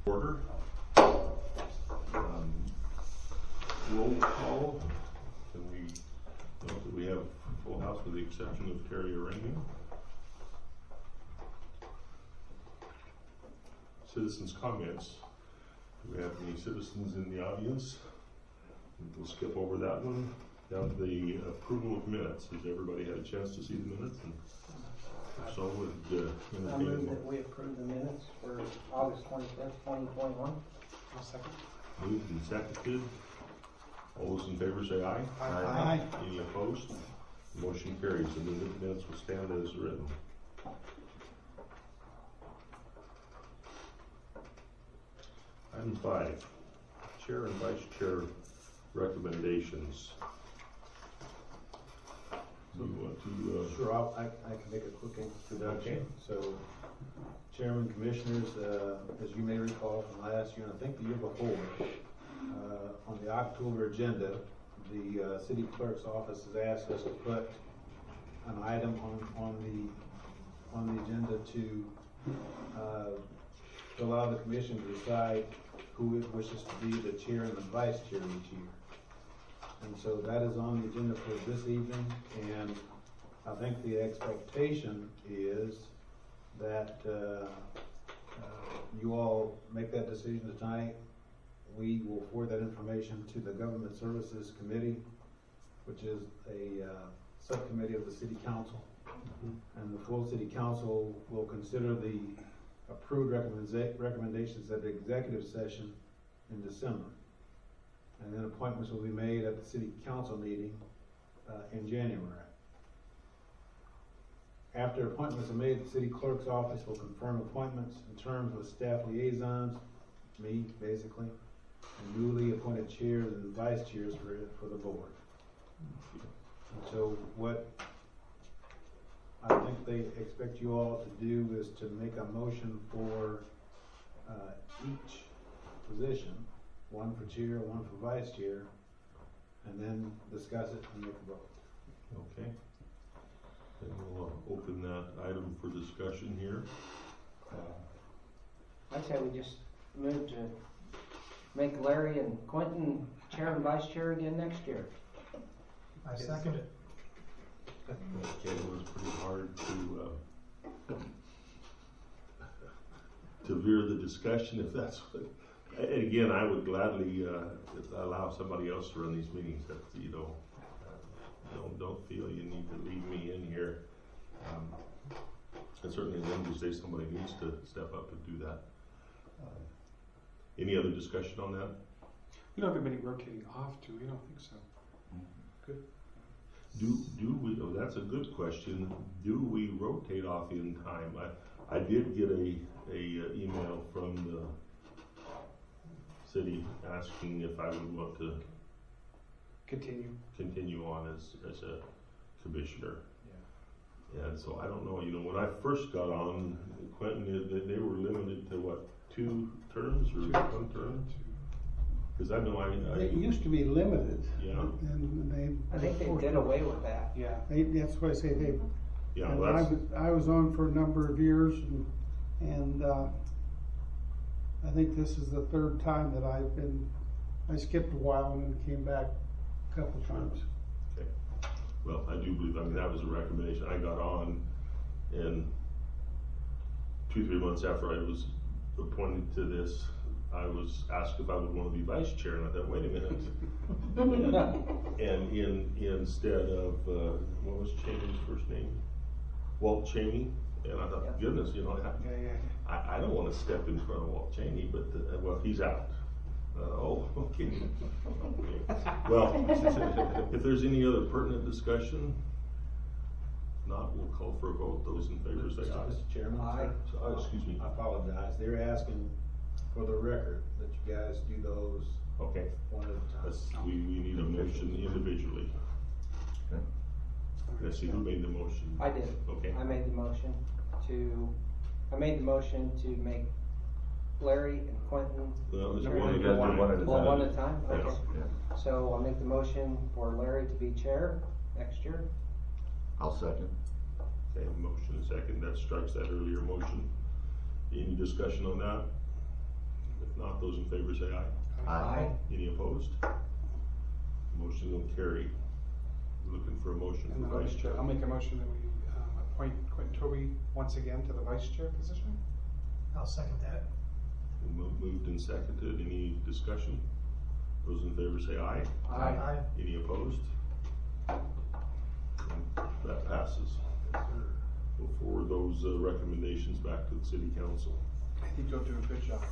Order. Roll call. Can we note that we have full house with the exception of Terry Araney? Citizens' comments. Do we have any citizens in the audience? We'll skip over that one. Down to the approval of minutes. Has everybody had a chance to see the minutes? And if so, would I move that we approve the minutes for August 25th, 2021. I'll second. Moved and seconded. All those in favor say aye. Aye. Any opposed? Motion carries. The minutes will stand as written. Item 5, Chair and Vice Chair recommendations. Do you want to? Sure, I can make a quick introduction. Okay. So, Chairman, Commissioners, as you may recall from last year, and I think the year before, on the October agenda, the City Clerk's office has asked us to put an item on the agenda to allow the Commission to decide who it wishes to be the Chair and the Vice Chair each year. And so that is on the agenda for this evening, and I think the expectation is that you all make that decision tonight. We will forward that information to the Government Services Committee, which is a subcommittee of the City Council. And the full City Council will consider the approved recommendations at the executive session in December. And then appointments will be made at the City Council meeting in January. After appointments are made, the City Clerk's office will confirm appointments in terms with staff liaisons, me basically, and newly appointed chairs and vice chairs for the board. And so what I think they expect you all to do is to make a motion for each position. One for chair, one for vice chair, and then discuss it and make a vote. Okay. Then we'll open that item for discussion here. I'd say we just move to make Larry and Quentin chair and vice chair again next year. I second it. Okay, it was pretty hard to veer the discussion if that's what. Again, I would gladly allow somebody else to run these meetings. That don't feel you need to leave me in here. And certainly, at the end of the day, somebody needs to step up and do that. Any other discussion on that? We don't have anybody rotating off, do we? I don't think so. Good. Do we? Oh, that's a good question. Do we rotate off in time? I did get a email from the city asking if I would want to continue on as a commissioner. Yeah. And so I don't know, when I first got on, Quentin, they were limited to what, 2 terms or 1 term? Because I know It used to be limited. Yeah. And I think they did away with that. Yeah. that's why I say they. Yeah, and I was on for a number of years, and I think this is the 3rd time that I skipped a while and then came back a couple times. Okay. Well, I do believe, that was a recommendation. I got on, and 2-3 months after I was appointed to this, I was asked if I would want to be vice chair, and I thought, wait a minute. and instead of, what was Cheney's first name? Walt Cheney. And I thought, goodness, I don't want to step in front of Walt Cheney, but well, he's out. Okay. Well, if there's any other pertinent discussion, if not, we'll call for a vote. Those in favor say aye. Mr. Chairman, Excuse me. I apologize. They're asking for the record that you guys do those Okay. one at a time. We need a motion individually. Okay. Let's see who made the motion. I did. Okay. I made the motion to make Larry and Quentin. Well, it's chair. one at a gotta do time. one at a time. One at a time? Okay. Yes. Yeah. So I'll make the motion for Larry to be chair next year. I'll second. Okay, motion and second. That strikes that earlier motion. Any discussion on that? If not, those in favor say aye. Aye. Any opposed? Motion will carry. Looking for a motion And for then vice chair. I'll make a motion that we appoint Quentin Toby once again to the vice chair position. I'll second that. Moved and seconded. Any discussion? Those in favor say aye. Aye. Any opposed? That passes. We'll forward those recommendations back to the city council. I think you'll do a good job.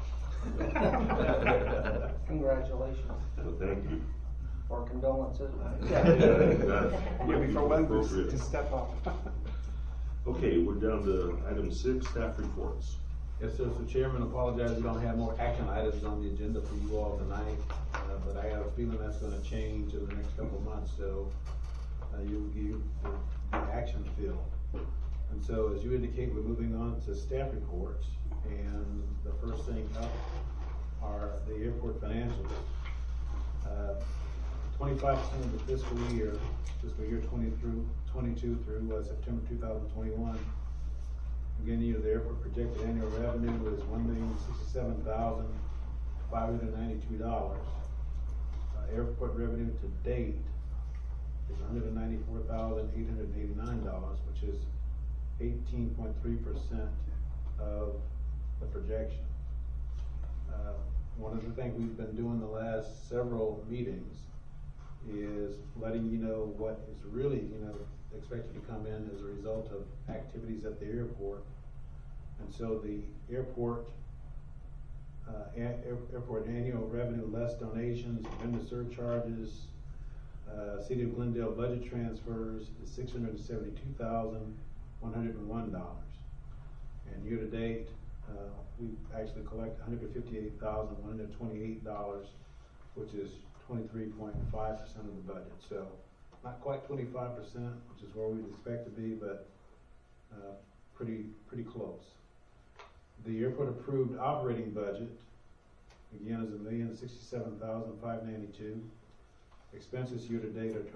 Congratulations, So thank you. or condolences. You'll be for one to Appropriate. step up. Okay, we're down to item 6, staff reports. Yes, sir. So Chairman, apologize, we don't have more action items on the agenda for you all tonight, but I have a feeling that's gonna change in the next couple of months, so you the action feel. And so, as you indicate, we're moving on to staff reports, and the first thing up are the airport financials. 25% of the fiscal year 22 through September 2021. Beginning of the airport projected annual revenue is $1,067,592. Airport revenue to date is $194,889, which is 18.3% of the projection. One of the things we've been doing the last several meetings is letting you know what is really, expected to come in as a result of activities at the airport. And so the airport annual revenue less donations, vendor surcharges, City of Glendale budget transfers is $672,101. And year to date, we've actually collected $158,128, which is 23.5% of the budget. So not quite 25%, which is where we'd expect to be, but pretty close. The airport approved operating budget again is $1,067,592. Expenses year to date are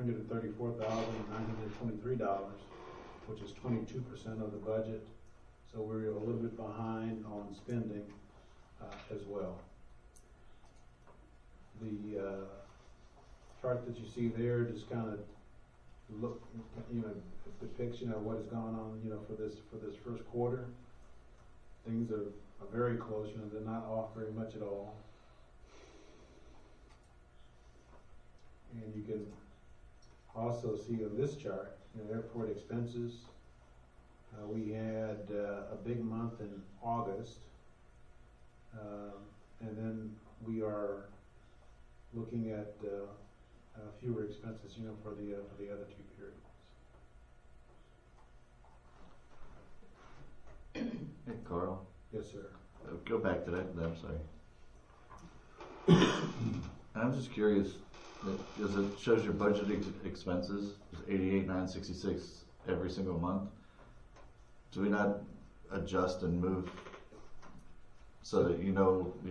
$234,923, which is 22% of the budget. So we're a little bit behind on spending as well. The chart that you see there just kind of depicts what is going on for this first quarter. Things are very close. They're not off very much at all. And you can also see on this chart, airport expenses. We had a big month in August, and then we are looking at fewer expenses, for the other two periods. Hey, Carl, Yes, sir. go back to that, I'm sorry. I'm just curious, because it shows your budgeted expenses is $88,966 every single month. Do we not adjust and move so that in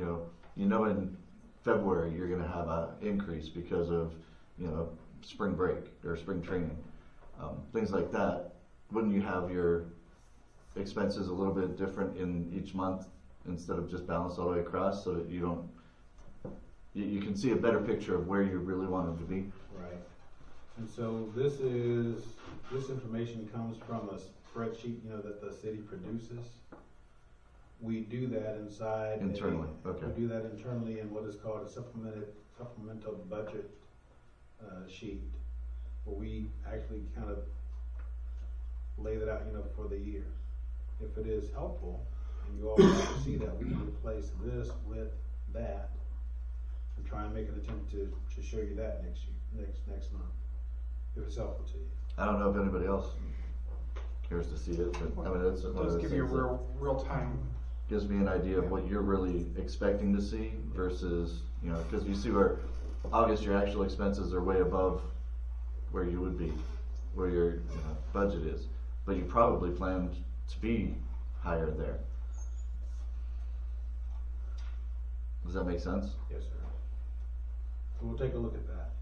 February you're going to have an increase because of spring break or spring training, things like that? Wouldn't you have your expenses a little bit different in each month instead of just balanced all the way across, so that you can see a better picture of where you really want them to be? Right. And so this information comes from a spreadsheet, that the city produces. We do that inside Internally, okay. We do that internally in what is called a supplemental budget sheet, where we actually kind of lay that out, for the year. If it is helpful, and you all want to see that, we can replace this with that, and try and make an attempt to show you that next month, if it's helpful to you. I don't know if anybody else cares to see it, but that's one of Does those give you a things real time. that gives me an idea of what you're really expecting to see versus, because you see where August your actual expenses are way above where you would be, where your budget is, but you probably planned to be higher there. Does that make sense? Yes, sir. So we'll take a look at that.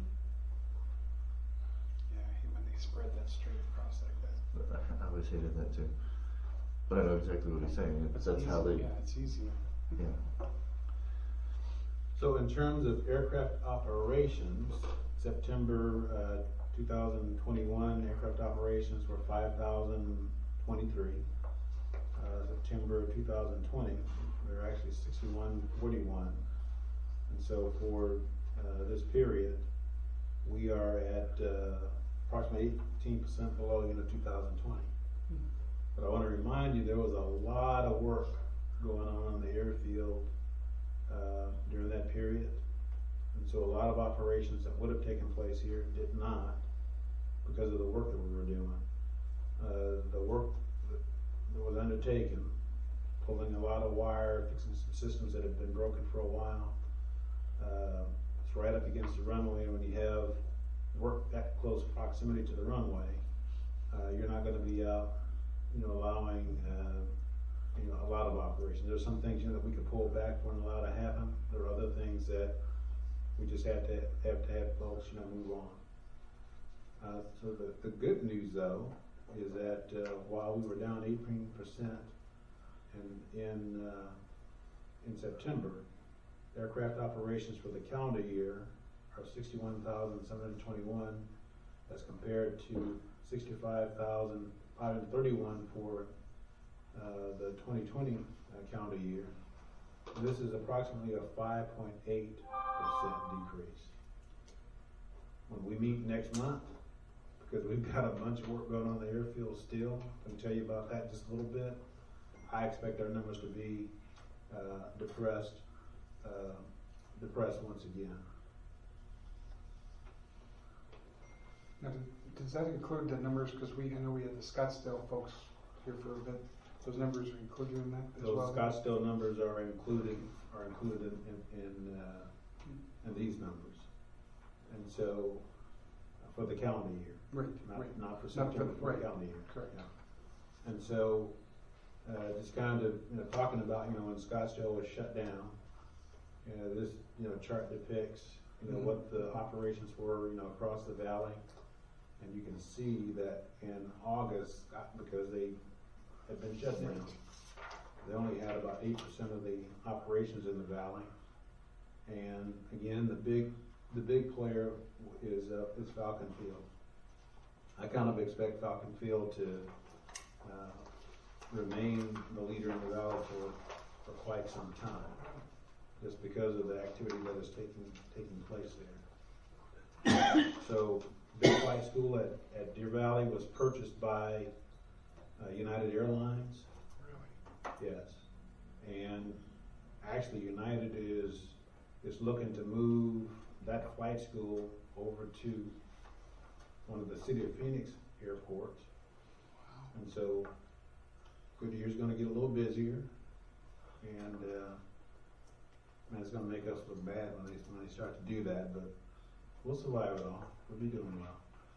Yeah, I hate when they spread that straight across like that. I always hated that too. But I know exactly what he's saying. That's how they. Yeah, it's easy. Yeah. So in terms of aircraft operations, September 2021 aircraft operations were 5,023. September 2020, we were actually 6,141. And so for this period, we are at approximately 18% below 2020. But I want to remind you, there was a lot of work going on the airfield during that period. And so a lot of operations that would have taken place here did not, because of the work that we were doing. The work that was undertaken, pulling a lot of wire, fixing some systems that had been broken for a while. It's right up against the runway. When you have work that close proximity to the runway, you're not going to be out, allowing a lot of operations. There's some things that we could pull back weren't allowed to happen. There are other things that we just have to have folks move on. So the good news though is that while we were down 18% in September, aircraft operations for the calendar year are 61,721 as compared to 65,531 for the 2020 calendar year. This is approximately a 5.8% decrease. When we meet next month, because we've got a bunch of work going on the airfield still, I can tell you about that just a little bit. I expect our numbers to be depressed once again. Now, does that include the numbers? Because I know we had the Scottsdale folks here for a bit. Those numbers are included in that as Those well? Scottsdale numbers are included in these numbers. And so, for the calendar year. Right, Not for September, for the calendar year. Correct. Yeah. And so, just kind of, talking about, when Scottsdale was shut down, this, chart depicts, what the operations were, across the valley. And you can see that in August, because they had been shut down, they only had about 8% of the operations in the valley. And again, the big player is Falcon Field. I kind of expect Falcon Field to remain the leader in the valley for quite some time, just because of the activity that is taking place there. So, Big Flight School at Deer Valley was purchased by United Airlines. Really? Yes. And actually, United is looking to move that flight school over to one of the City of Phoenix airports. Wow. And so Goodyear's going to get a little busier, and it's going to make us look bad when they start to do that, but we'll survive it all. We'll be doing well.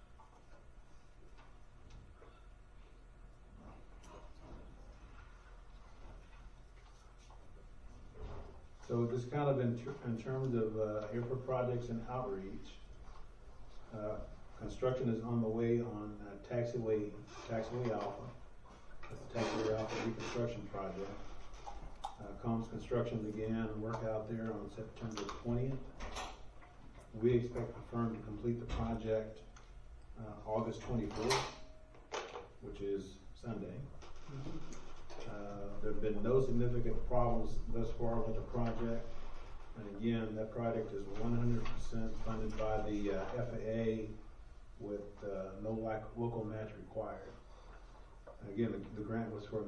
So this kind of in terms of airport projects and outreach, construction is on the way on Taxiway Alpha. That's the Taxiway Alpha reconstruction project. Combs Construction began work out there on September 20th. We expect the firm to complete the project August 24th, which is Sunday. There have been no significant problems thus far with the project. And again, that project is 100% funded by the FAA with no local match required. And again, the grant was for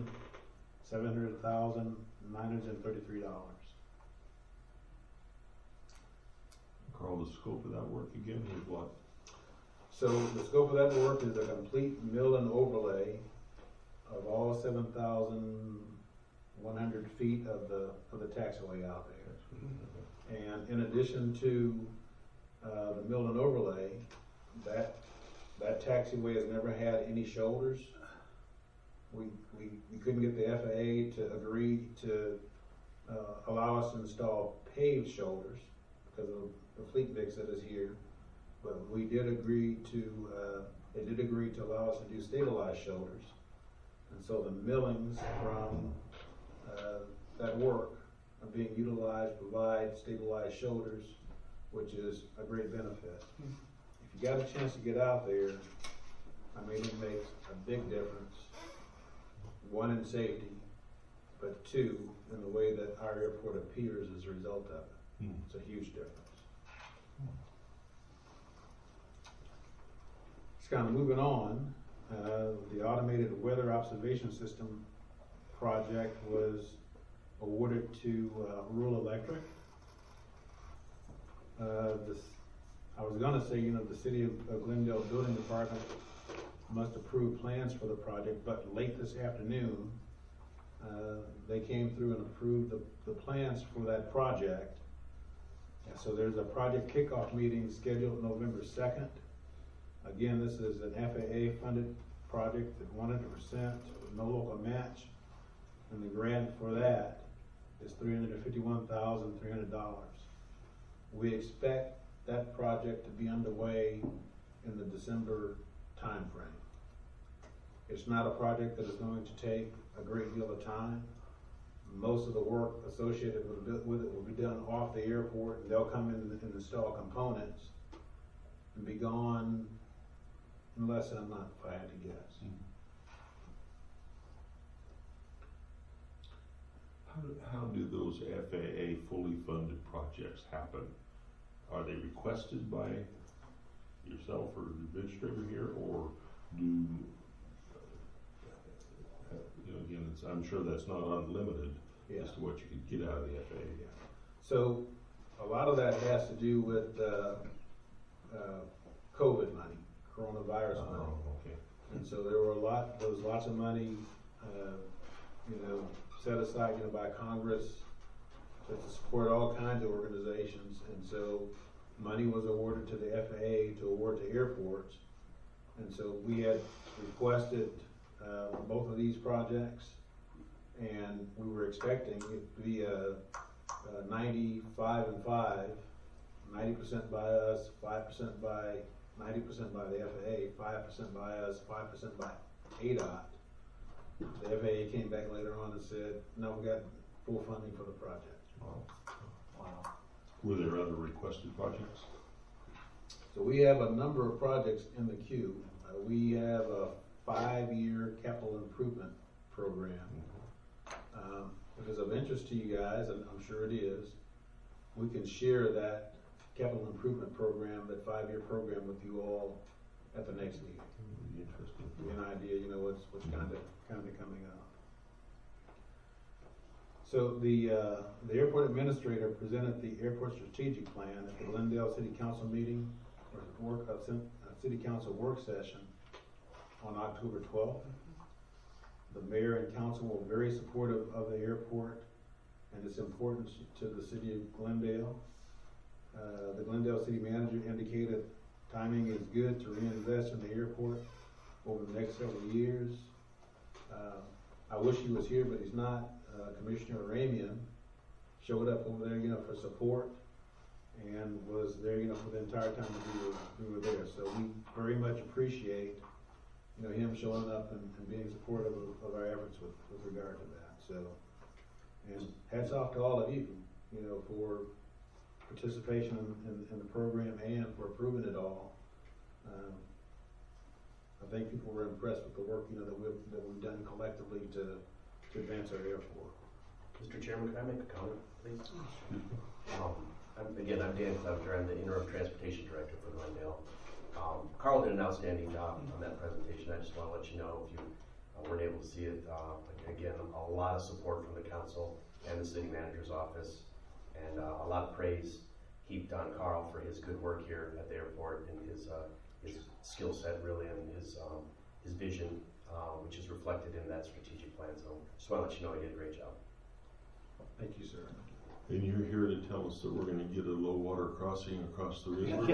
$1,700,933. Carl, the scope of that work again is what? So the scope of that work is a complete mill and overlay of all 7,100 feet of the taxiway out there. And in addition to the mill and overlay, that taxiway has never had any shoulders. We couldn't get the FAA to agree to allow us to install paved shoulders because of the fleet mix that is here. But we did agree to, they did agree to allow us to do stabilized shoulders. And so the millings from that work are being utilized, provide stabilized shoulders, which is a great benefit. If you got a chance to get out there, I mean, it makes a big difference. One, in safety, but two, in the way that our airport appears as a result of it. It's a huge difference. Just kind of moving on, the automated weather observation system project was awarded to Rural Electric. I was gonna say, the city of Glendale Building Department must approve plans for the project, but late this afternoon, they came through and approved the plans for that project. And so there's a project kickoff meeting scheduled November 2nd. Again, this is an FAA funded project at 100% with no local match. And the grant for that is $351,300. We expect that project to be underway in the December timeframe. It's not a project that is going to take a great deal of time. Most of the work associated with it will be done off the airport, and they'll come in and install components and be gone in less than a month, if I had to guess. How do those FAA fully funded projects happen? Are they requested by yourself or the administrator here, or do, again, I'm sure that's not unlimited as to what you could get out of the FAA. Yeah. So a lot of that has to do with COVID money, coronavirus money. Okay. And so there was lots of money, set aside, by Congress to support all kinds of organizations. And so money was awarded to the FAA to award to airports. And so we had requested both of these projects, and we were expecting it to be a 95 and 5, 90% by us, 5% by 90% by the FAA, 5% by us, 5% by ADOT. The FAA came back later on and said, no, we got full funding for the project. Wow. Were there other requested projects? So we have a number of projects in the queue. We have a 5-year capital improvement program. If it's of interest to you guys, and I'm sure it is, we can share that capital improvement program, that 5-year program with you all at the next meeting. Really interesting. Give you an idea, what's kind of coming up. So the airport administrator presented the airport strategic plan at the Glendale City Council meeting, or City Council work session on October 12th. The mayor and council were very supportive of the airport and its importance to the city of Glendale. The Glendale city manager indicated timing is good to reinvest in the airport over the next several years. I wish he was here, but he's not. Commissioner Ramian showed up over there, for support, and was there, for the entire time that we were there. So we very much appreciate, him showing up and being supportive of our efforts with regard to that. So, and hats off to all of you, for participation in the program and for approving it all. I think people were impressed with the work, that we've done collectively to advance our airport. Mr. Chairman, can I make a comment, please? I'm Dan Clevenger. I'm the interim transportation director for Glendale. Carl did an outstanding job on that presentation. I just want to let you know, if you weren't able to see it, again, a lot of support from the council and the city manager's office, and a lot of praise heaped on Carl for his good work here at the airport and his skill set, really, and his vision, which is reflected in that strategic plan. So just want to let you know he did a great job. Thank you, sir. And you're here to tell us that we're going to get a low water crossing across the river?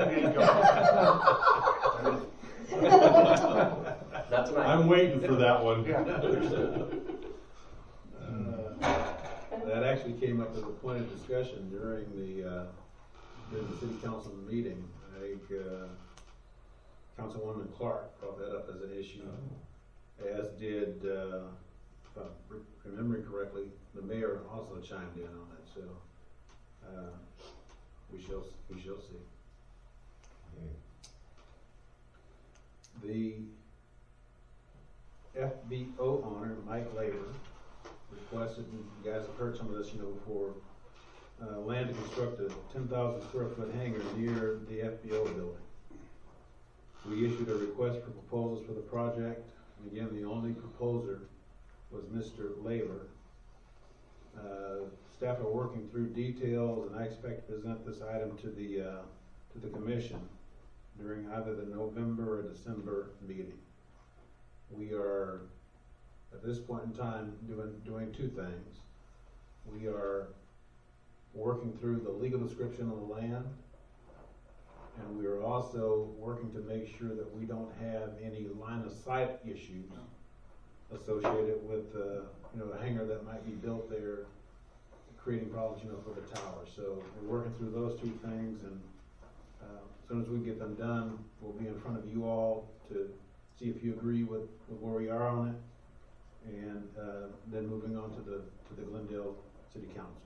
Not tonight. I'm waiting for that one. That actually came up as a point of discussion during the city council meeting. I think Councilwoman Clark brought that up as an issue, as did I'm remembering correctly, the mayor also chimed in on it, so, we shall see. The FBO owner, Mike Labor, requested, and you guys have heard some of this, before, land to construct a 10,000 square foot hangar near the FBO building. We issued a request for proposals for the project, and again, the only proposer was Mr. Labor. Staff are working through details, and I expect to present this item to the commission during either the November or December meeting. We are, at this point in time, doing two things. We are working through the legal description of the land, and we are also working to make sure that we don't have any line of sight issues associated with the hangar that might be built there, creating problems, for the tower. So we're working through those two things, and as soon as we get them done, we'll be in front of you all to see if you agree with where we are on it, and then moving on to the Glendale City Council.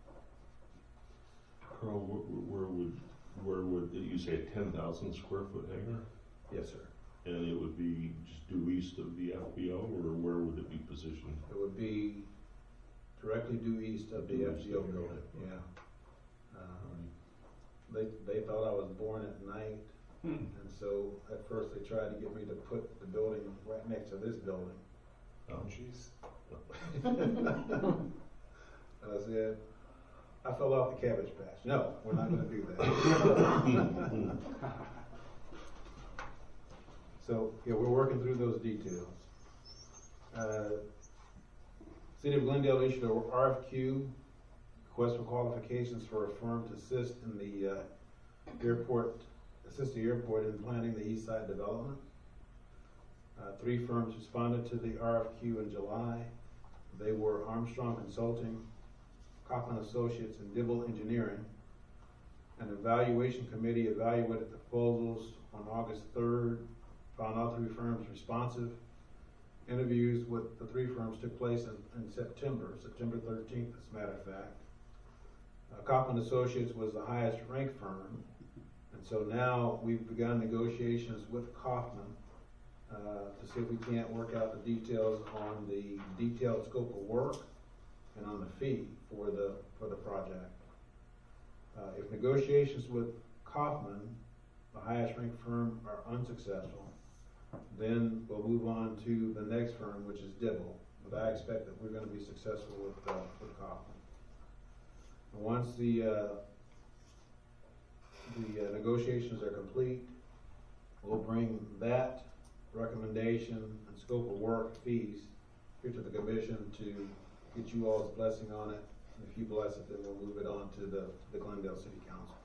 Carl, where would you say a 10,000 square foot hangar? Yes, sir. And it would be just due east of the FBO, or where would it be positioned? It would be directly due east of the Due east FBO of the building, FBO. yeah. They thought I was born at night, and so at first they tried to get me to put the building right next to this building. Oh, Jeez. And I said, I fell off the cabbage patch. No, we're not gonna do that. So, yeah, we're working through those details. City of Glendale issued a RFQ, request for qualifications for a firm to assist the airport in planning the east side development. 3 firms responded to the RFQ in July. They were Armstrong Consulting, Kaufman Associates, and Dibble Engineering. An evaluation committee evaluated the proposals on August 3rd, found all 3 firms responsive. Interviews with the 3 firms took place in September 13th, as a matter of fact. Kaufman Associates was the highest ranked firm, and so now we've begun negotiations with Kaufman to see if we can't work out the details on the detailed scope of work and on the fee for the project. If negotiations with Kaufman, the highest ranked firm, are unsuccessful, then we'll move on to the next firm, which is Dibble. But I expect that we're going to be successful with Kaufman. And once the negotiations are complete, we'll bring that recommendation and scope of work fees here to the commission to get you all's blessing on it. And if you bless it, then we'll move it on to the Glendale City Council.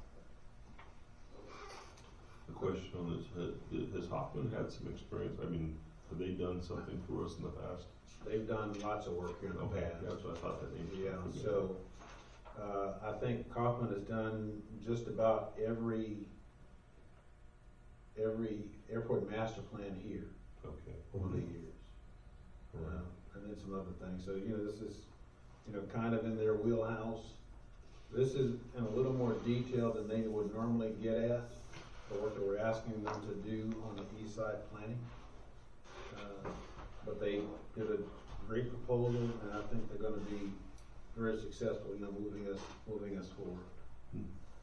The question on this, has Hoffman had some experience? I mean, have they done something for us in the past? They've done lots of work here in the past. That's what I thought that name. Yeah, so I think Kaufman has done just about every airport master plan here Okay. over the years. And then some other things. So, this is, kind of in their wheelhouse. This is in a little more detail than they would normally get at, the work that we're asking them to do on the east side planning. But they did a great proposal, and I think they're gonna be very successful, moving us forward.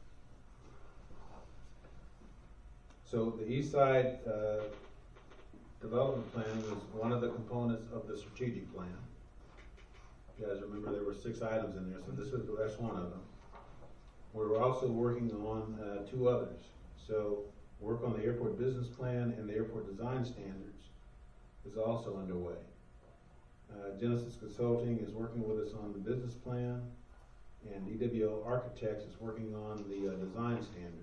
So the east side development plan was one of the components of the strategic plan. You guys remember there were 6 items in there, so that's one of them. We're also working on 2 others. So work on the airport business plan and the airport design standards is also underway. Genesis Consulting is working with us on the business plan, and EWL Architects is working on the design standards.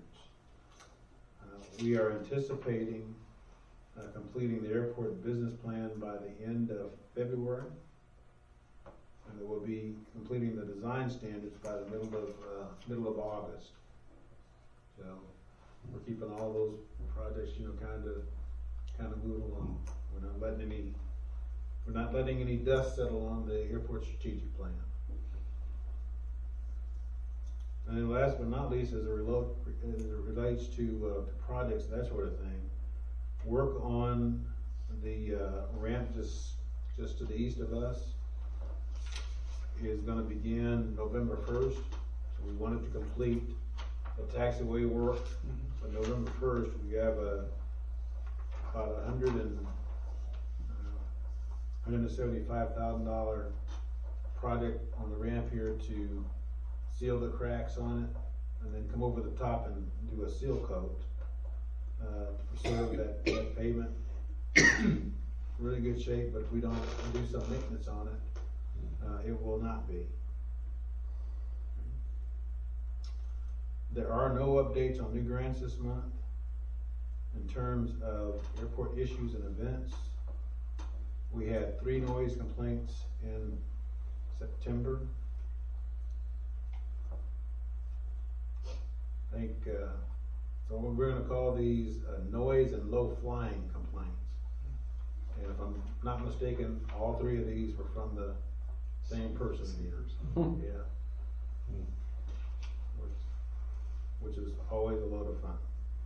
We are anticipating completing the airport business plan by the end of February, and it will be completing the design standards by the middle of August. So we're keeping all those projects, kind of moving along. We're not letting any We're not letting any dust settle on the airport strategic plan. And then last but not least, as it relates to projects, that sort of thing, work on the ramp just to the east of us is gonna begin November 1st. So we wanted to complete the taxiway work. So November 1st, we have about $175,000 project on the ramp here to seal the cracks on it, and then come over the top and do a seal coat to preserve that pavement. Really good shape, but if we don't do some maintenance on it, it will not be. There are no updates on new grants this month. In terms of airport issues and events, we had 3 noise complaints in September. I think, so we're gonna call these noise and low flying complaints. And if I'm not mistaken, all 3 of these were from the same person here. Yeah. Which is always a load of fun.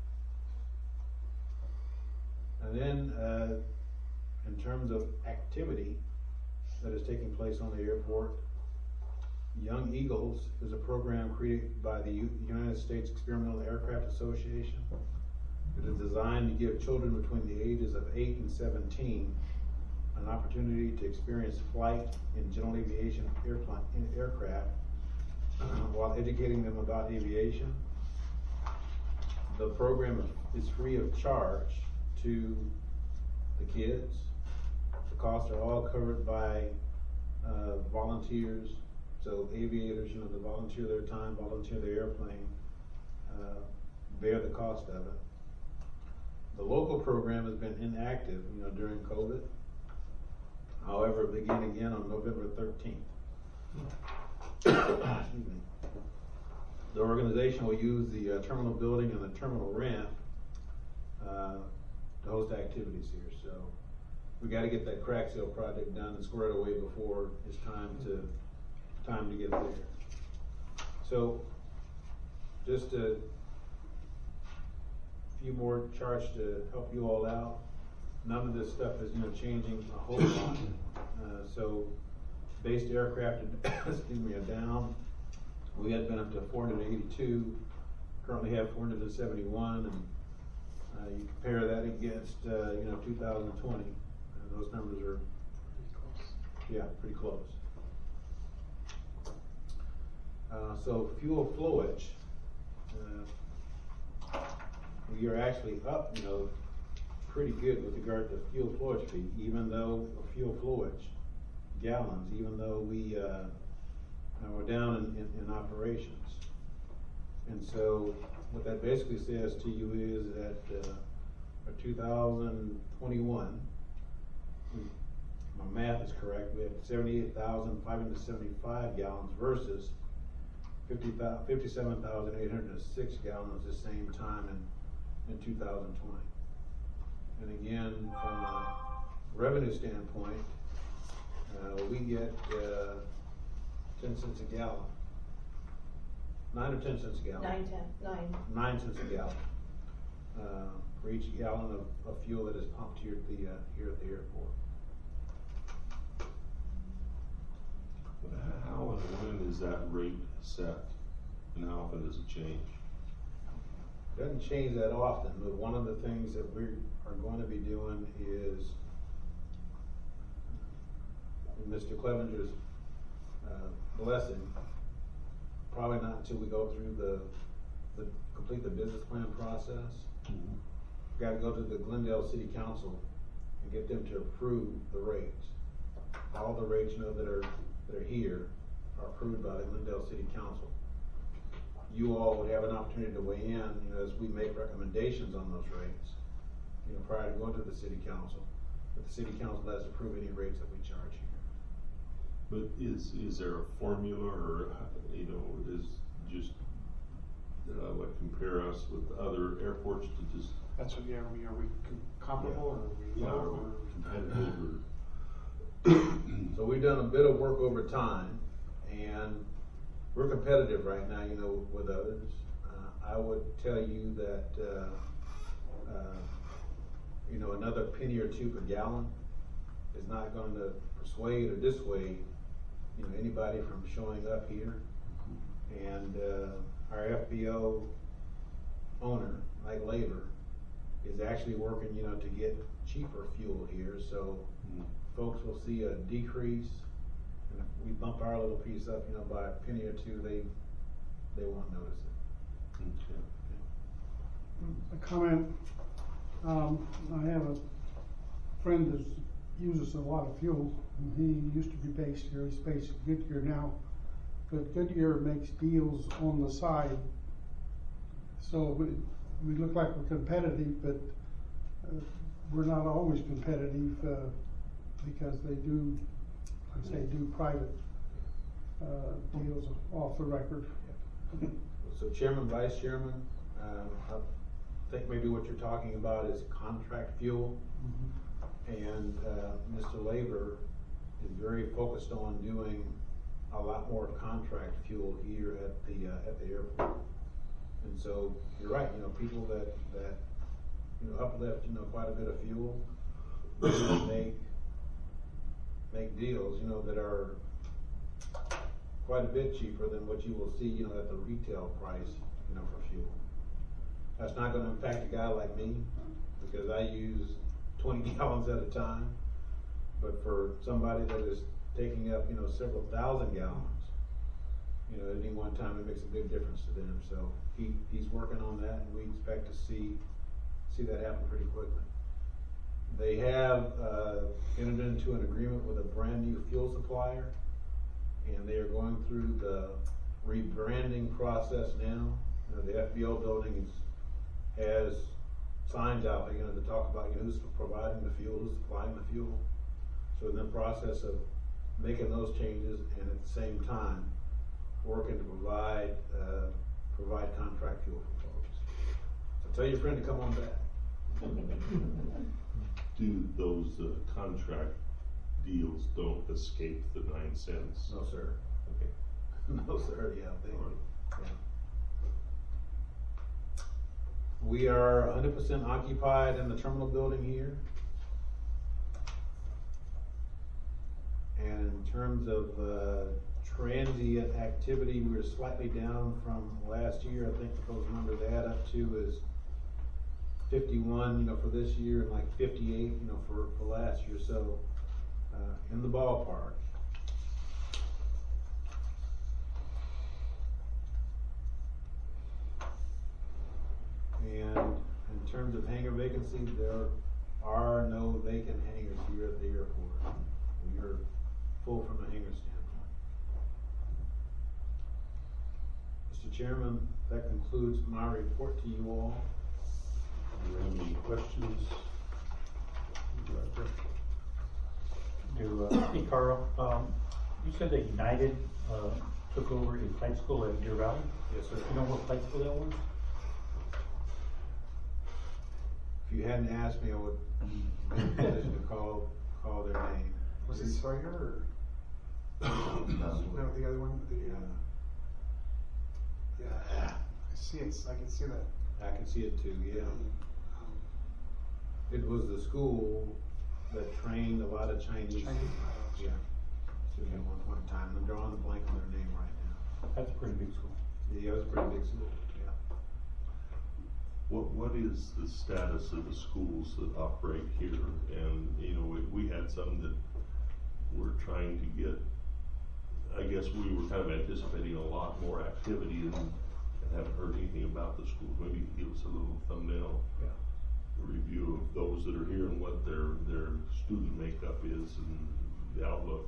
And then, in terms of activity that is taking place on the airport, Young Eagles is a program created by the United States Experimental Aircraft Association. It is designed to give children between the ages of 8 and 17 an opportunity to experience flight in general aviation aircraft while educating them about aviation. The program is free of charge to the kids. The costs are all covered by volunteers. So aviators, you know, they volunteer their time, volunteer their airplane, bear the cost of it. The local program has been inactive, you know, during COVID. However, it began again on November 13th. Excuse me. The organization will use the terminal building and the terminal ramp to host activities here. So we got to get that crack seal project done and squared away before it's time to get there. So just a few more charts to help you all out. None of this stuff is, you know, changing a whole lot. So based aircraft excuse me, are down. We had been up to 482, currently have 471, and you compare that against you know, 2020. Those numbers are pretty close. So fuel flowage, we are actually up, you know, pretty good with regard to fuel flowage fee, even though fuel flowage gallons, even though we're down in operations. And so what that basically says to you is that for 2021, my math is correct, we had 78,575 gallons versus 57,806 gallons the same time in 2020. And again, from a revenue standpoint, we get 10 cents a gallon. 9 or 10 cents a gallon? 9 cents a gallon for each gallon of fuel that is pumped here at the airport. How and when is that rate set, and how often does it change? Doesn't change that often, but one of the things that we are going to be doing is Mr. Clevenger's blessing. Probably not until we go through complete the business plan process. Got to go to the Glendale City Council and get them to approve the rates. All the rates, you know, that are here are approved by the Glendale City Council. You all would have an opportunity to weigh in, you know, as we make recommendations on those rates, you know, prior to going to the City Council. But the City Council has to approve any rates that we charge here. But is there a formula, or, you know, is just like compare us with other airports to just? That's what, are we comparable or are we low? Or competitive, or So we've done a bit of work over time, and we're competitive right now, you know, with others. I would tell you that, you know, another penny or two per gallon is not going to persuade or dissuade, you know, anybody from showing up here. And our FBO owner, Mike Labor, is actually working, you know, to get cheaper fuel here. So folks will see a decrease, and if we bump our little piece up, you know, by a penny or two, they won't notice it. A comment, I have a friend that uses a lot of fuel. He used to be based here, he's based at Goodyear now, but Goodyear makes deals on the side. So we look like we're competitive, but we're not always competitive because they do, let's say, do private deals off the record. So Chairman, Vice Chairman, I think maybe what you're talking about is contract fuel. And Mr. Labor is very focused on doing a lot more contract fuel here at the airport. And so you're right, you know, people that you know, uplift, you know, quite a bit of fuel, make deals, you know, that are quite a bit cheaper than what you will see, you know, at the retail price, you know, for fuel. That's not going to impact a guy like me because I use 20 gallons at a time. But for somebody that is taking up, you know, several thousand gallons, you know, at any one time, it makes a big difference to them. So he's working on that, and we expect to see that happen pretty quickly. They have entered into an agreement with a brand new fuel supplier, and they are going through the rebranding process now. You know, the FBO building has signs out there, you know, to talk about, you know, who's providing the fuel, who's supplying the fuel. So in the process of making those changes, and at the same time working to provide contract fuel for folks. So tell your friend to come on back. Do those contract deals don't escape the 9 cents? No, sir. Okay. No, sir. Yeah, All right. yeah. We are 100% occupied in the terminal building here. And in terms of transient activity, we're slightly down from last year. I think those numbers add up to is 51, you know, for this year, and like 58, you know, for last year. So in the ballpark. And in terms of hangar vacancy, there are no vacant hangars here at the airport. We are full from a hangar standpoint. Mr. Chairman, that concludes my report to you all. Do you have any questions? Hey Carl, you said that United took over a flight school at Deer Valley. Yes, sir. You know what flight school that was? If you hadn't asked me, I would be in a position to call their name. Was it Sawyer or? No, the other one? Yeah. I see it, I can see that. I can see it too, yeah. It was the school that trained a lot of Chinese. Yeah. Students at one point in time. I'm drawing the blank on their name right now. That's a pretty big school. Yeah, it was a pretty big school, yeah. What is the status of the schools that operate here? And, you know, we had some that were trying to get, I guess we were kind of anticipating a lot more activity and haven't heard anything about the schools. Maybe give us a little thumbnail review of those that are here and what their student makeup is and the outlook.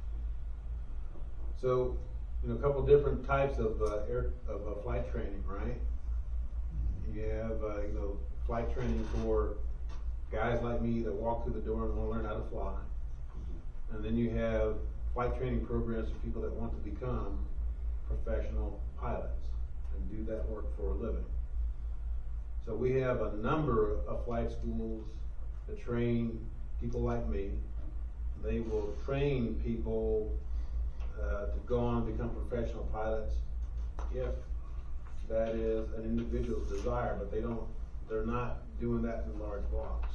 So, you know, a couple different types of flight training, right? You have, you know, flight training for guys like me that walk through the door and want to learn how to fly. And then you have flight training programs for people that want to become professional pilots and do that work for a living. So we have a number of flight schools that train people like me they will train people to go on and become professional pilots if that is an individual's desire, but they're not doing that in large blocks.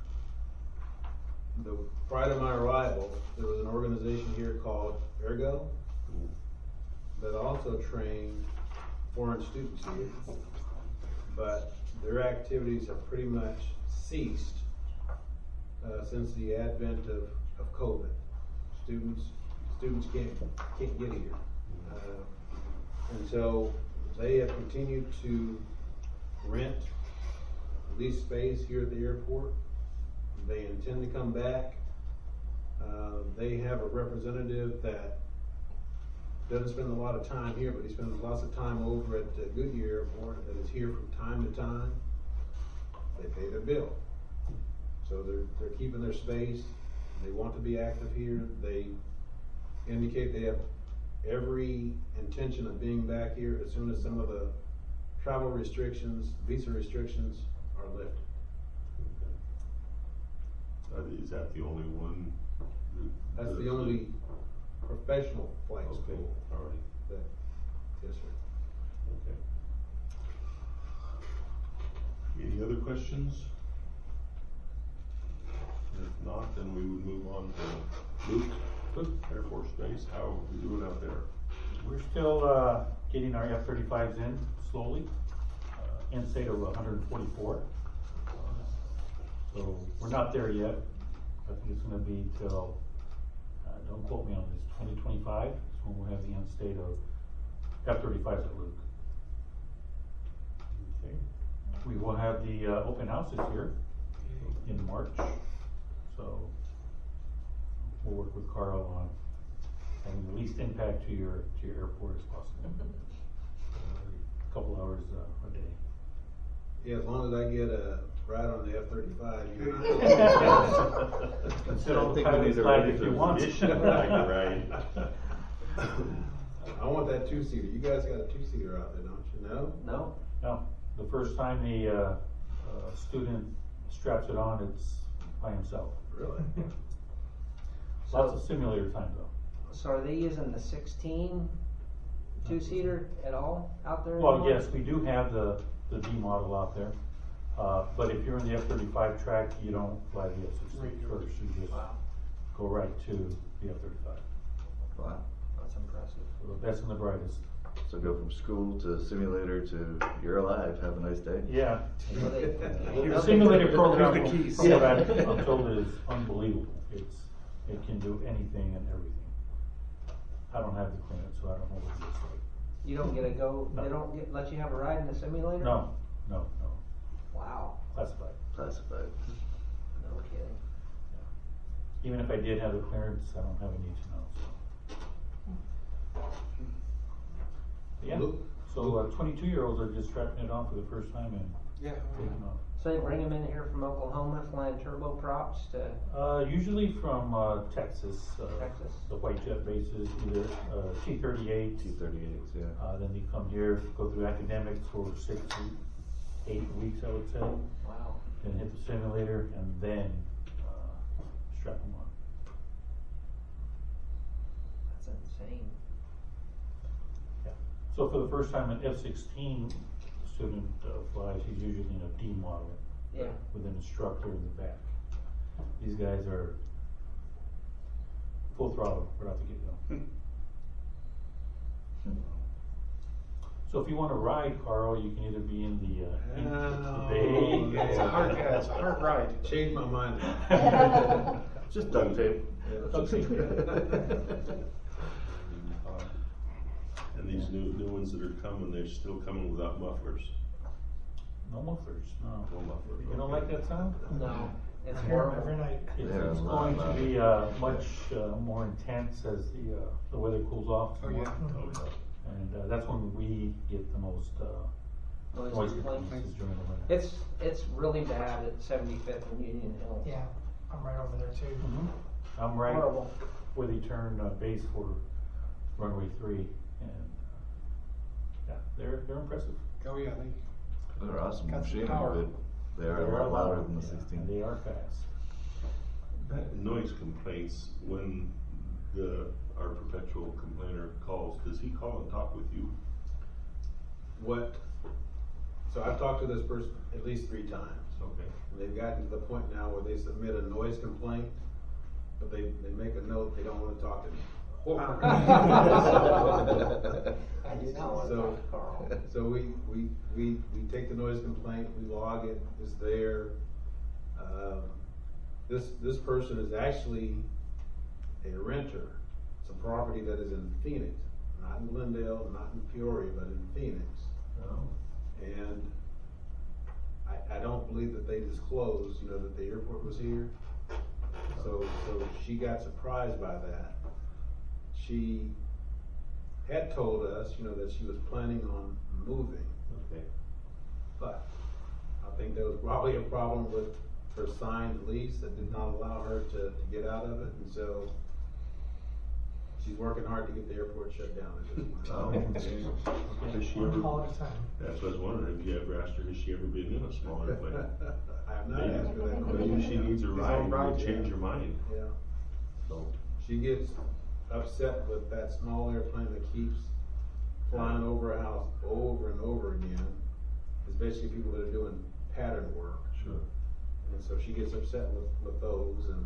Prior to my arrival, there was an organization here called Ergo that also trained foreign students here, but their activities have pretty much ceased since the advent of COVID. Students can't get here, and so they have continued to rent, lease space here at the airport. They intend to come back. They have a representative that doesn't spend a lot of time here, but he spends lots of time over at Goodyear Airport that is here from time to time. They pay their bill. So they're keeping their space. They want to be active here. They indicate they have every intention of being back here as soon as some of the travel restrictions, visa restrictions are lifted. Is that the only one? That's the only professional flight Okay, school. all right, Yes, sir. okay. Any other questions? If not, then we would move on to Luke, Air Force Base. How are we doing out there? We're still getting our F-35s in slowly, in state of 144. So we're not there yet. I think it's gonna be till, don't quote me on this, 2025 is when we'll have the end state of F-35s at Luke. Okay. We will have the open houses here in March, so we'll work with Carl on having the least impact to your airport as possible. A couple hours a day. Yeah, as long as I get a ride on the F-35. Sit on the pilot's flag if you want. Right. I want that two-seater. You guys got a two-seater out there, don't you? No? No? No, the first time the student straps it on, it's by himself. Really? Lots of simulator time though. So are they using the 16 two-seater at all out there? Well, anymore? yes, we do have the D model out there. But if you're in the F-35 track, you don't fly the F-16 first, you just Wow, go right to the F-35. Wow. that's impressive. So the best and the brightest. So go from school to simulator to you're alive. Have a nice day. Yeah. So they- The simulator program, Here's the keys. from what I'm told, is unbelievable. It can do anything and everything. I don't have the clearance, so I don't know what it looks like. You don't get to go, No. they don't let you have a ride in the simulator? No. Wow, Classified. Classified. no kidding. Even if I did have the clearance, I don't have a need to know, so. Yeah, so 22-year-olds are just strapping it on for the first time and Yeah. taking off. So they bring them in here from Oklahoma flying turboprops to Usually from Texas, Texas? the white jet bases, either T-38, T-38s, yeah. then they come here, go through academics for 6 to 8 weeks, I would say, Wow. then hit the simulator, and then strap them on. That's insane. So for the first time an F-16 student flies, he's usually in a D model Yeah. with an instructor in the back. These guys are full throttle right out the get-go. So if you want to ride, Carl, you can either be in the bay. It's a hard ride. Changed my mind. Just duct tape. And these new ones that are coming, they're still coming without mufflers. No mufflers, no. No mufflers. You don't like that sound? No, it's I hear 'em horrible. every night. It's They're it's a lot going to be much more intense as the weather cools off. Oh, yeah. Oh, yeah. And that's when we get the most Noise noise complaints. complaints during the winter. It's really bad at 75th and Union Hill. Yeah, I'm right over there too. I'm right Horrible. where they turn base for runway 3, and yeah, they're impressive. Oh, yeah, They're awesome Got some machine, power. but they are a lot louder than the Yeah, 16. and they are fast. That noise complaints, when our perpetual complainer calls, does he call and talk with you? So I've talked to this person at least 3 times. Okay. And they've gotten to the point now where they submit a noise complaint, but they make a note, they don't wanna talk to me. I do not want to So- talk to Carl. So we take the noise complaint, we log it, it's there. This person is actually a renter. It's a property that is in Phoenix, not in Glendale, not in Peoria, but in Phoenix. Oh. And I don't believe that they disclosed, that the airport was here. So she got surprised by that. She had told us, that she was planning on moving, Okay. but I think there was probably a problem with her signed lease that did not allow her to get out of it, and so she's working hard to get the airport shut down at this point. Oh, has she One ever, call at a time. that's what I was wondering, have you ever asked her, has she ever been in a small airplane? I have not asked her that question. Maybe she needs a ride, and ride, would yeah. change your mind. Yeah. So, She gets upset with that small airplane that keeps flying over a house over and over again. It's basically people that are doing pattern work. sure. And so she gets upset with those and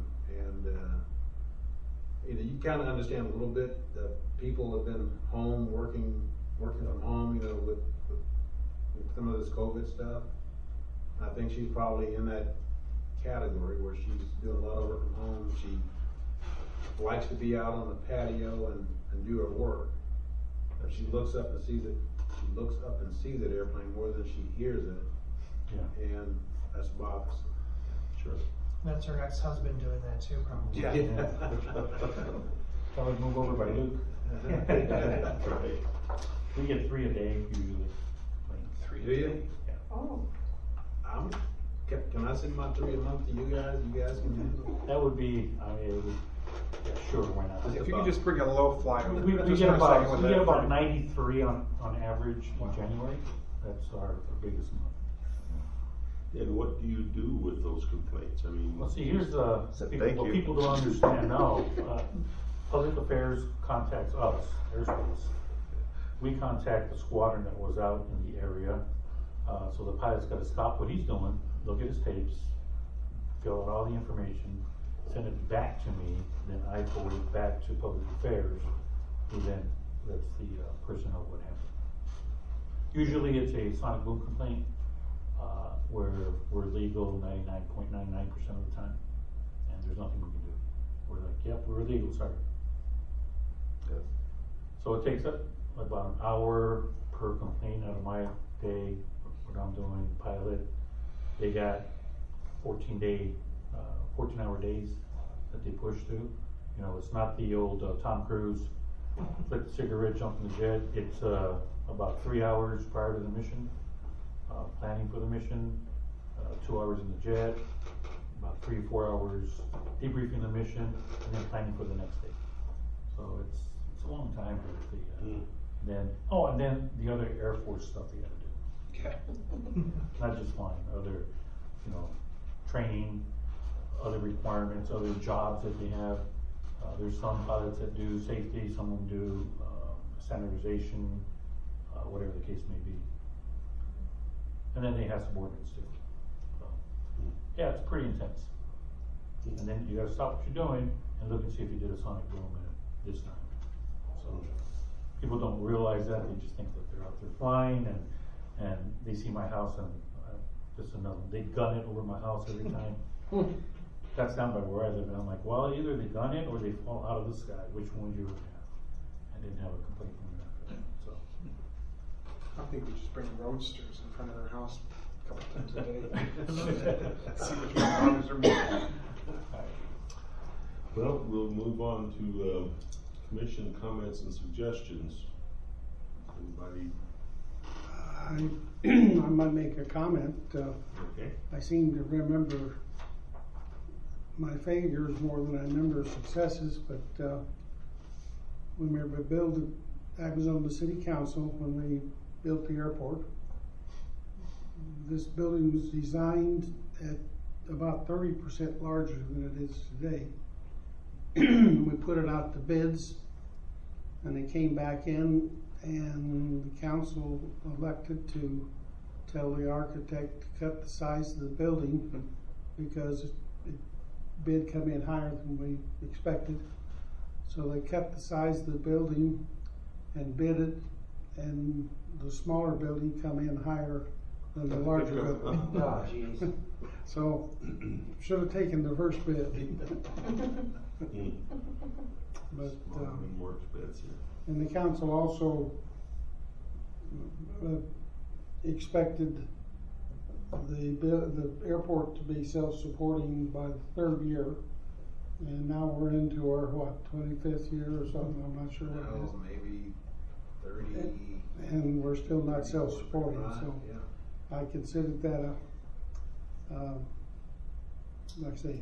you kind of understand a little bit that people have been home working from home, with some of this COVID stuff. And I think she's probably in that category where she's doing a lot of work from home. She likes to be out on the patio and do her work. If she looks up and sees that airplane more than she hears it, Yeah. and that's bothersome. Sure. That's her ex-husband doing that too, probably. Probably move over by Luke. Right. We get 3 a day usually. Do you? Yeah. Oh. Can I send my 3 a month to you guys? You guys can handle it? That would be, yeah, sure, why not? If you could just bring a low flyer. We get about 93 on average in January. That's our biggest month. And what do you do with those complaints? I mean. Well, see, here's So thank what you. people don't understand now. Public Affairs contacts us, airspace. We contact the squadron that was out in the area. So the pilot's gotta stop what he's doing, look at his tapes, fill out all the information, send it back to me, then I forward it back to Public Affairs, who then lets the person know what happened. Usually it's a sonic boom complaint, where we're legal 99.99% of the time, and there's nothing we can do. We're like, yep, we're illegal, sorry. Yes. So it takes about an hour per complaint out of my day, what I'm doing, pilot. They got 14-hour days that they push through. It's not the old Tom Cruise, flick the cigarette, jump in the jet. It's about 3 hours prior to the mission, planning for the mission, 2 hours in the jet, about 3 or 4 hours debriefing the mission, and then planning for the next day. So it's a long time for the, and then the other Air Force stuff they gotta do. Okay. Not just flying, other, training, other requirements, other jobs that they have. There's some pilots that do safety, some of them do standardization, whatever the case may be. And then they have subordinates too. So, yeah, it's pretty intense. And then you gotta stop what you're doing and look and see if you did a sonic boom at this time. So people don't realize that, they just think that they're out there flying and they see my house and just another, they gun it over my house every time. That's down by where I live, and I'm like, well, either they gun it or they fall out of the sky. Which one would you rather have? I didn't have a complaint from that. So I think we just bring roadsters in front of their house a couple times a day. See which one bothers her more. Well, we'll move on to commission comments and suggestions. Anybody? I might make a comment. Okay. I seem to remember my failures more than I remember successes, but when we were building, I was on the city council when we built the airport. This building was designed about 30% larger than it is today. We put it out to bids, and they came back in, and the council elected to tell the architect to cut the size of the building because bid come in higher than we expected. So they cut the size of the building and bid it, and the smaller building come in higher than the larger building. Oh, jeez. So, should have taken the first bid. But, More expensive. and the council also expected the airport to be self-supporting by the third year. And now we're into our, 25th year or something, I'm not sure what it is. Well, maybe 30. And we're still not self-supporting, so Yeah. I consider that like I say,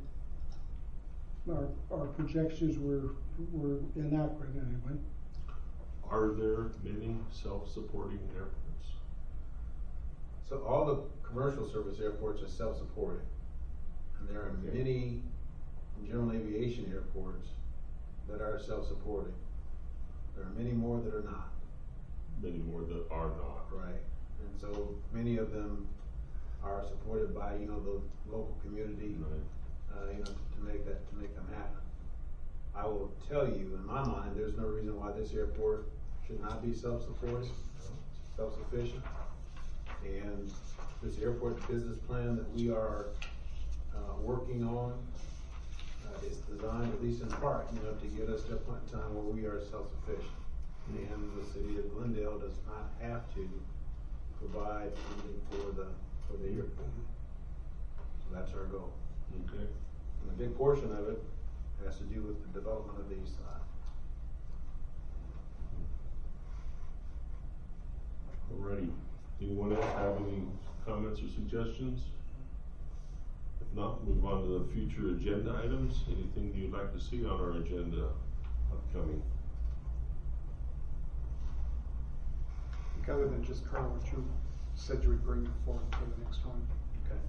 our projections were inaccurate anyway. Are there many self-supporting airports? So all the commercial service airports are self-supporting. And there are many general aviation airports that are self-supporting. There are many more that are not. Many more that are not. Right. And so many of them are supported by, the local community, Right. to make them happen. I will tell you, in my mind, there's no reason why this airport should not be self-supporting, self-sufficient. And this airport business plan that we are working on is designed, at least in part, to get us to a point in time where we are self-sufficient. And the city of Glendale does not have to provide funding for the airport. So that's our goal. Okay. And a big portion of it has to do with the development of the east side. Alrighty. Anyone else have any comments or suggestions? If not, move on to the future agenda items. Anything you'd like to see on our agenda upcoming? I think other than just Carl, what you said you would bring forward for the next one. Okay.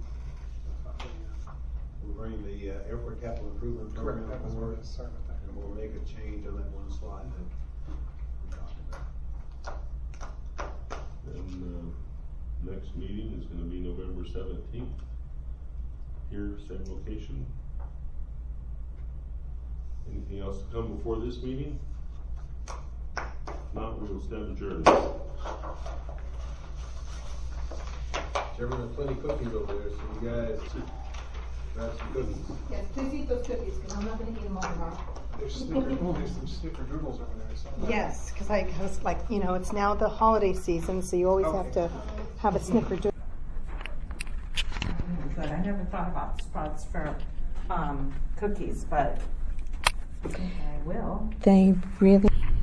We'll bring the airport capital improvement Correct, program that was what forward, I was, sorry about that. and we'll make a change on that one slide that we talked about. And next meeting is going to be November 17th. Here, same location. Anything else to come before this meeting? If not, we will stand adjourned. Chairman, there's plenty of cookies over there, so you guys grab some cookies. Yes, please eat those cookies, because I'm not gonna eat them all tomorrow. There's some snickerdoodles over there. So Yes, because I was like, it's now the holiday season, so you always have to have a snickerdoodle. Good, I never thought about spots for cookies, but I will. They really